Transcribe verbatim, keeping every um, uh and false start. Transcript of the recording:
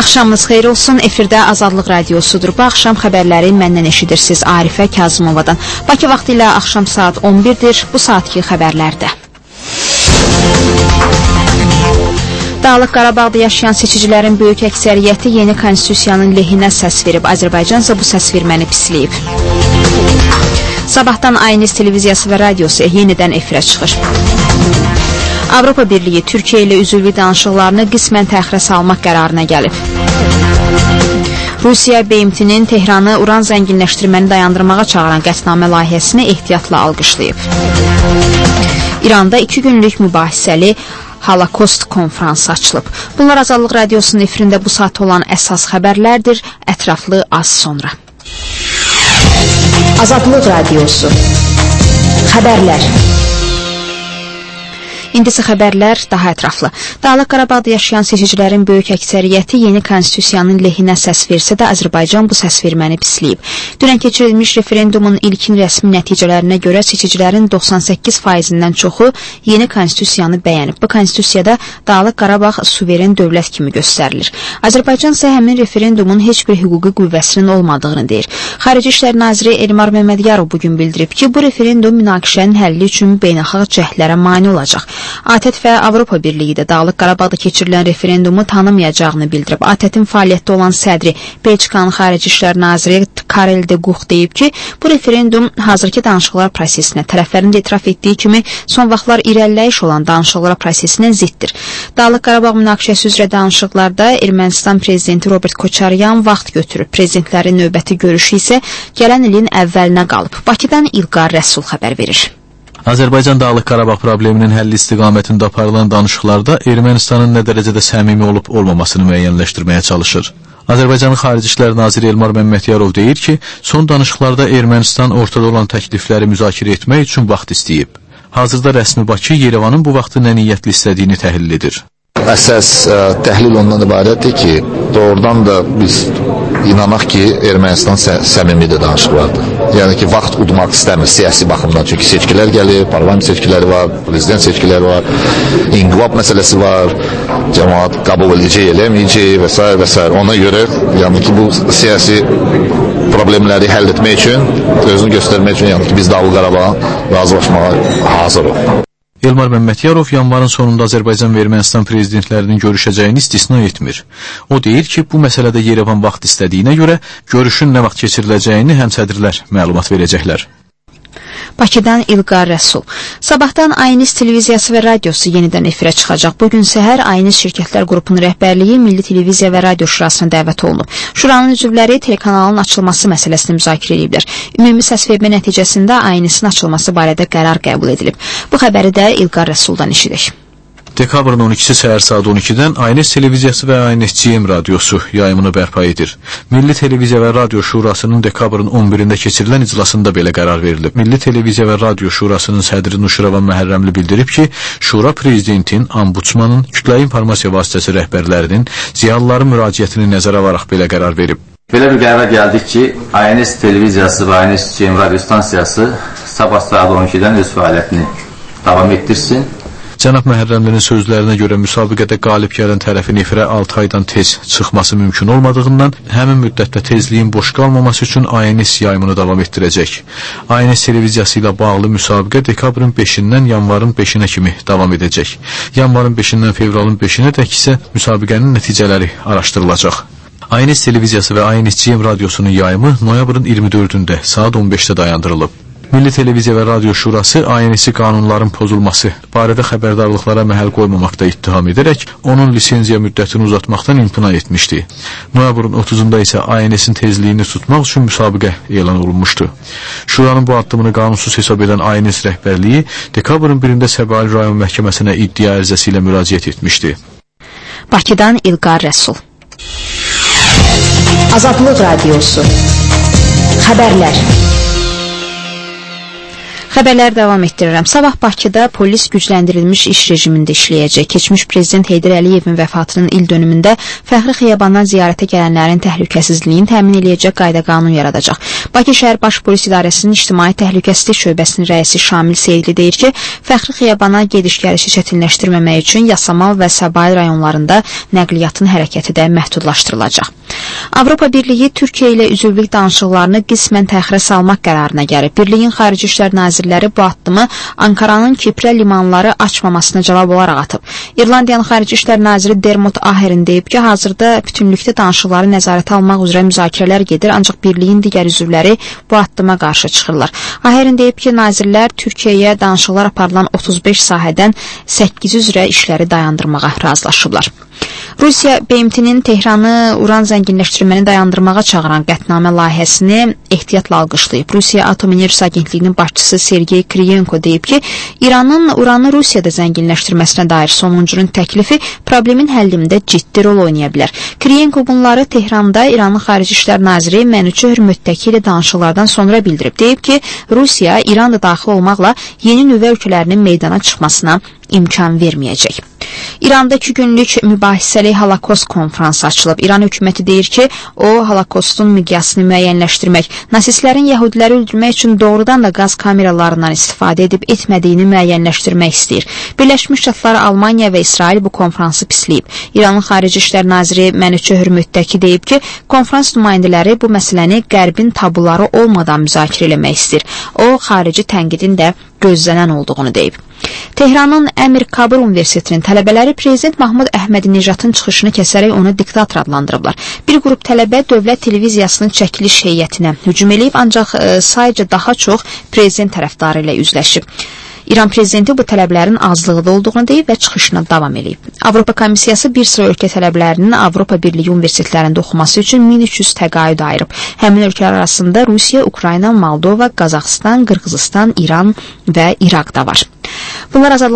Axşamınız xeyir olsun. Efirdə Azadlıq Radiosudur. Bu axşam xəbərləri məndən eşidirsiniz Arifə Kazımovadan. Bakı vaxtı ilə axşam saat on birdir. Bu saatki xəbərlərdə. Dağlıq Qarabağda yaşayan seçicilərin böyük əksəriyyəti yeni konstitusiyanın lehinə səs verib. Azərbaycan isə bu səs verməni pisləyib. Sabahdan Aynis televiziyası və radiosu yenidən efirə çıxır. Avropa Birliyi Türkiyə ilə üzvlük danışıqlarını qismən təxirə salmaq qərarına gəlib. Rusiya B M T-nin Tehranı uran zənginləşdirməni dayandırmağa çağıran qətnamə layihəsini ehtiyatla alqışlayıb. İranda iki günlük mübahisəli Holokost konfransı açılıb. Bunlar Azadlıq Radiosunun efirində bu saat olan əsas xəbərlərdir. Ətraflı az sonra. Azadlıq Radiosu Xəbərlər. İndisi xəbərlər daha ətraflı. Dağlıq Qarabağda yaşayan seçicilərin böyük əksəriyyəti yeni konstitusiyanın lehinə səs versə də Azərbaycan bu səs verməni pisləyib. Dünən keçirilmiş referendumun ilkin rəsmi nəticələrinə görə seçicilərin doxsan səkkiz faizindən çoxu yeni konstitusiyanı bəyənib. Bu konstitusiyada Dağlıq Qarabağ suveren dövlət kimi göstərilir. Azərbaycan isə həmin referendumun heç bir hüquqi qüvvəsinin olmadığını deyir. Xarici İşlər Naziri Elmar Məmmədiyarov bugün bildirib ki, bu referendum münaqişənin həlli üçün beynəlxalq cəhdlərə mane olacaq. A T E T və Avropa Birliyi də Dağlıq Qarabağda keçirilən referendumu tanımayacağını bildirib. A T E T-in fəaliyyətdə olan sədri Belçikanın Xarici İşlər Naziri Karel de Gucht deyib ki, bu referendum hazırki danışıqlar prosesinə, tərəflərin də etiraf etdiyi kimi son vaxtlar irəliləyiş olan danışıqlar prosesinə ziddir. Dağlıq Qarabağ münaqişəsi üzrə danışıqlarda Ermənistan prezidenti Robert Koçaryan vaxt götürüb. Prezidentlərin növbəti görüşü isə gələn ilin əvvəlinə qalıb. Bakıdan İlqar Rəsul xəbər verir. Azərbaycan Dağlıq Qarabağ probleminin həlli istiqamətində aparılan danışıqlarda Ermənistanın nə dərəcədə səmimi olub olmamasını müəyyənləşdirməyə çalışır. Azərbaycanın Xarici İşlər Naziri Elmar Məmmədiyarov deyir ki, son danışıqlarda Ermənistan ortada olan təklifləri müzakirə etmək üçün vaxt istəyib. Hazırda rəsmi Bakı Yerevanın bu vaxtı nə niyyətli istədiyini təhlil edir. Əsas ə, təhlil ondan ibarətdir ki, doğrudan da biz inanaq ki, Ermənistan sə səmimidir danışıqlardır. Yəni ki, vaxt udmaq istəmir siyasi baxımdan. Çünki seçkilər gəlir, parlament seçkiləri var, prezident seçkiləri var, inqilab məsələsi var, cəmaat qəbul edəcək, eləməyəcək və s. və s. Ona görə yəni ki, bu siyasi problemləri həll etmək üçün, özünü göstərmək üçün yəni ki, biz Dağlıq Qarabağa razılaşmağa hazırıq. Elmar Məmmədiyarov yanvarın sonunda Azərbaycan və Ermənistan prezidentlərinin görüşəcəyini istisna etmir. O deyir ki, bu məsələdə Yerevan vaxt istədiyinə görə görüşün nə vaxt keçiriləcəyini həmsədrlər məlumat verəcəklər. Bakıdan İlqar Rəsul. Sabahdan Aynis televiziyası və radiosu yenidən efirə çıxacaq. Bugün səhər Aynis şirkətlər qrupunun rəhbərliyi Milli Televiziya və Radio Şurasına dəvət olunub. Şuranın üzvləri telekanalın açılması məsələsini müzakirə ediblər. Ümumi səsvermə nəticəsində Aynisin açılması barədə qərar qəbul edilib. Bu xəbəri də İlqar Rəsuldan eşidək. Dekabrın on ikisi səhər saat on ikidən Aynis televiziyası və Aynis G M radiosu yayımını bərpa edir. Milli Televiziya və Radio Şurasının dekabrın on birində keçirilən iclasında belə qərar verilib. Milli Televiziya və Radio Şurasının sədri Nuşiravan Məhərrəmli bildirib ki, Şura prezidentin, ombudsmanın, kütləvi informasiya vasitəsi rəhbərlərinin, ziyalıların müraciətini nəzərə alaraq belə qərar verib. Belə bir qərara gəldik ki, Aynis televiziyası və Aynis G M radio stansiyası sabah saat on ikidən öz fəaliyyətini davam etdirsin. Cənab Məhərrəmlinin sözlərinə görə müsabiqədə qalib gələn tərəfin efirə altı aydan tez çıxması mümkün olmadığından, həmin müddətdə tezliyin boş qalmaması üçün Aynis yayımını davam etdirəcək. Aynis televiziyası ilə bağlı müsabiqə dekabrın beşindən yanvarın beşinə kimi davam edəcək. Yanvarın beşindən fevralın beşinə dək isə müsabiqənin nəticələri araşdırılacaq. Aynis televiziyası və Aynis G M radiosunun yayımı noyabrın iyirmi dördündə saat on beşdə dayandırılıb. Milli Televiziya və Radio Şurası Aynisi qanunların pozulması barədə xəbərdarlıqlara məhəl qoymamaqda ittiham edərək onun lisenziya müddətini uzatmaqdan imtina etmişdi. Noyabrın otuzunda isə Aynisin tezliyini tutmaq üçün müsabiqə elan olunmuşdu. Şuranın bu addımını qanunsuz hesab edən Aynis rəhbərliyi dekabrın birində Səbail rayon məhkəməsinə iddia ərizəsi ilə müraciət etmişdi. Bakıdan İlqar Rəsul. Azadlıq Radiosu Xəbərlər. Xəbərlər davam etdirirəm. Sabah Bakıda polis gücləndirilmiş iş rejimində işləyəcək. Keçmiş prezident Heydər Əliyevin vəfatının il dönümündə Fəxri Xiyabandan ziyarətə gələnlərin təhlükəsizliyini təmin eləyəcək qayda qanun yaradacaq. Bakı şəhər Baş Polis İdarəsinin İctimai Təhlükəsizlik şöbəsinin rəisi Şamil Seyidli deyir ki, Fəxri Xiyabana gediş-gəlişi çətinləşdirməmək üçün Yasamal və Səbail rayonlarında nəqliyyatın hərəkəti də məhdudlaşdırılacaq. Avropa Birliyi Türkiyə ilə üzvlük danışıqlarını qismən təxirə salmaq qərarına gəlib. Birliyin Xarici İşlər Nazirləri bu addımı Ankaranın Kiprə limanları açmamasına cavab olaraq atıb. İrlandiyanın Xarici İşlər Naziri Dermot Aherin deyib ki, hazırda bütünlükdə danışıqları nəzarətə almaq üzrə müzakirələr gedir, ancaq birliyin digər üzvləri bu addıma qarşı çıxırlar. Aherin deyib ki, nazirlər Türkiyəyə danışıqlar aparılan otuz beş sahədən səkkiz üzrə işləri dayandırmağa razılaşıblar. Rusiya B M T-nin Tehranı uran zənginləşdirməni dayandırmağa çağıran qətnamə layihəsini ehtiyatla alqışlayıb. Rusiya Atom Enerjisi Agentliyinin başçısı Sergey Kriyenko deyib ki, İranın uranı Rusiyada zənginləşdirməsinə dair sonuncunun təklifi problemin həllində ciddi rol oynaya bilər. Kriyenko bunları Tehranda İranın Xarici İşlər Naziri Mənüçü Hürmütdəki ilə danışıqlardan sonra bildirib. Deyib ki, Rusiya İranda daxil olmaqla yeni nüvə ölkələrinin meydana çıxmasına imkan verməyəcək. İranda iki günlük mübahisəli Holokost konfransı açılıb. İran hökuməti deyir ki, o, Holokostun miqyasını müəyyənləşdirmək, nasistlərin yəhudiləri öldürmək üçün doğrudan da qaz kameralarından istifadə edib etmədiyini müəyyənləşdirmək istəyir. Birləşmiş Ştatlar, Almaniya və İsrail bu konfransı pisləyib. İranın Xarici İşlər Naziri Mənüçü Hürmütdəki deyib ki, konfrans nümayəndələri bu məsələni Qərbin tabuları olmadan müzakirə eləmək istəyir. O, xarici tənqidin də gözlənən olduğunu deyib. Tehranın Əmir Kabir Universitetinin tələbələri Prezident Mahmud Əhmədinejadın çıxışını kəsərək onu diktator adlandırıblar. Bir qrup tələbə dövlət televiziyasının çəkiliş heyətinə hücum eləyib, ancaq e, sayca daha çox prezident tərəfdarı ilə üzləşib. İran prezidenti bu tələblərin azlığında olduğunu deyib və çıxışına davam edib. Avropa Komissiyası bir sıra ölkə tələblərinin Avropa Birliyi universitetlərində oxuması üçün min üç yüz təqaüd ayırıb. Həmin ölkələr arasında Rusiya, Ukrayna, Moldova, Qazaxıstan, Qırğızıstan, İran və İraq da var. Bunlar azadlıq